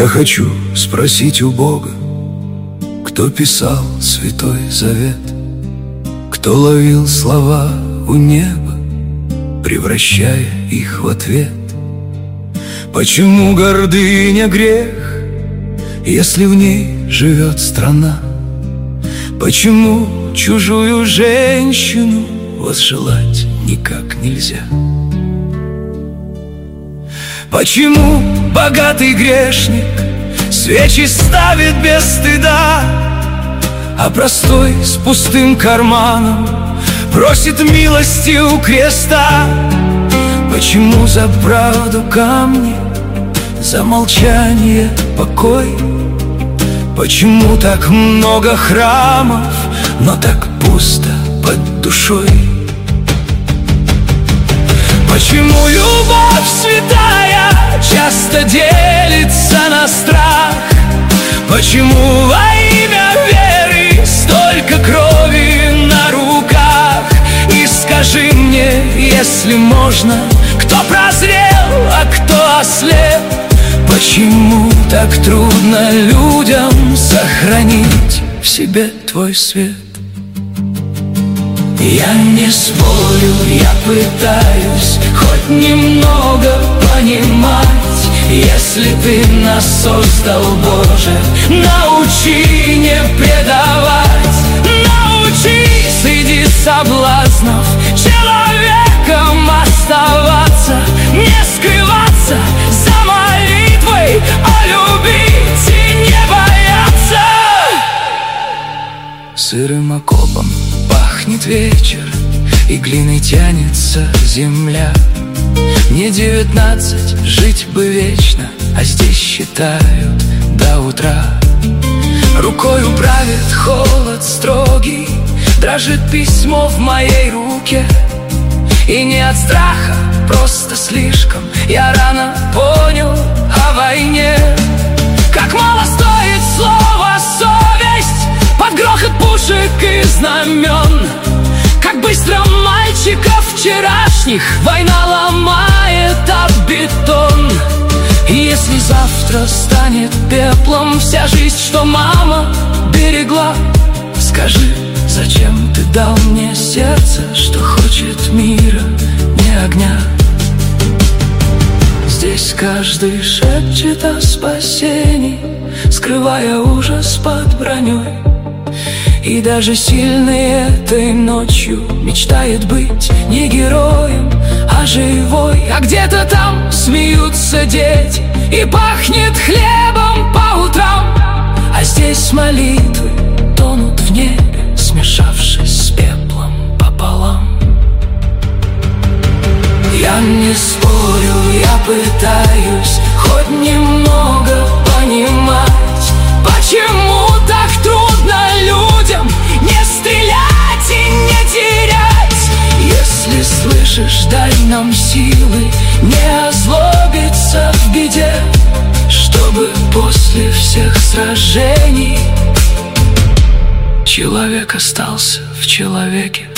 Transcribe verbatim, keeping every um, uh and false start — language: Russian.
Я хочу спросить у Бога, кто писал Святой Завет, кто ловил слова у неба, превращая их в ответ. Почему гордыня грех, если в ней живет страна? Почему чужую женщину возжелать никак нельзя? Почему богатый грешник свечи ставит без стыда, а простой с пустым карманом просит милости у креста? Почему за правду камни, за молчание покой? Почему так много храмов, но так пусто под душой? Почему любовь святая часто делится на страх? Почему во имя веры столько крови на руках? И скажи мне, если можно, кто прозрел, а кто ослеп? Почему так трудно людям сохранить в себе твой свет? Я не спорю, я пытаюсь хоть немного понимать. Если ты нас создал, Боже, научи не предавать. Научи среди соблазнов человеком оставаться, не скрываться за молитвой, а любить и не бояться. Сырым окопом пахнет вечер, и глиной тянется земля. Мне девятнадцать, жить бы вечно, а здесь считают до утра. Рукой правит холод строгий, дрожит письмо в моей руке. И не от страха, просто слишком я рано понял о войне. Как мало стоит слово «совесть» под грохот пушек и знамен. Как быстро мальчиков вчерашних война ломает об бетон. И если завтра станет пеплом вся жизнь, что мама берегла, скажи, зачем ты дал мне сердце, что хочет мира, не огня? Здесь каждый шепчет о спасении, скрывая ужас под броней. И даже сильный этой ночью мечтает быть не героем, а живой. А где-то там смеются дети и пахнет хлебом по утрам. А здесь молитвы тонут в небе, смешавшись с пеплом пополам. Я не спорю, я пытаюсь хоть немного понимать. Почему так трудно людям не стрелять и не терять? Если слышишь, дай нам силы не озлобиться в беде, чтобы после всех сражений человек остался в человеке.